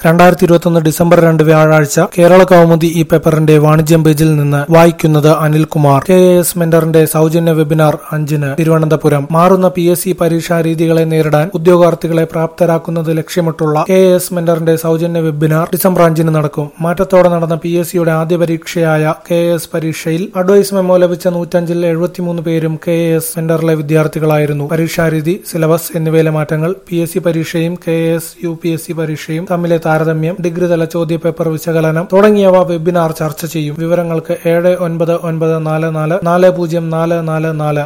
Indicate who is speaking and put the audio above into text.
Speaker 1: 2021 December 2 വ്യാഴാഴ്ച കേരള കൗമുദി ഈ പേപ്പറിന്റെ വാണിജ്യം പേജിൽ നിന്ന് വായിക്കുന്നത് അനിൽകുമാർ. KAS മെന്ററിന്റെ സൗജന്യ വെബിനാർ 5-ന് തിരുവനന്തപുരം. മാറുന്ന PSC പരീക്ഷാ രീതികളെ നേരിടാൻ ഉദ്യോഗാർത്ഥികളെ പ്രാപ്തരാക്കുന്നത് ലക്ഷ്യമിട്ടുള്ള KAS മെന്ററിന്റെ സൗജന്യ വെബിനാർ ഡിസംബർ 5-ന് നടക്കും. മാറ്റത്തോടെ നടന്ന PSCയുടെ ആദ്യ പരീക്ഷയായ KAS പരീക്ഷയിൽ അഡ്വൈസ് മെമ്മോ ലഭിച്ച 105-ൽ 73 പേരും KAS മെന്ററിലെ വിദ്യാർത്ഥികളായിരുന്നു. പരീക്ഷാരീതി, സിലബസ് എന്നിവയിലെ മാറ്റങ്ങൾ, PSC പരീക്ഷയും KAS UPSC പരീക്ഷയും തമ്മിലെ താരതമ്യം, ഡിഗ്രി തല ചോദ്യപേപ്പർ വിശകലനം തുടങ്ങിയവ വെബിനാർ ചർച്ച ചെയ്യും. വിവരങ്ങൾക്ക് 799444 4044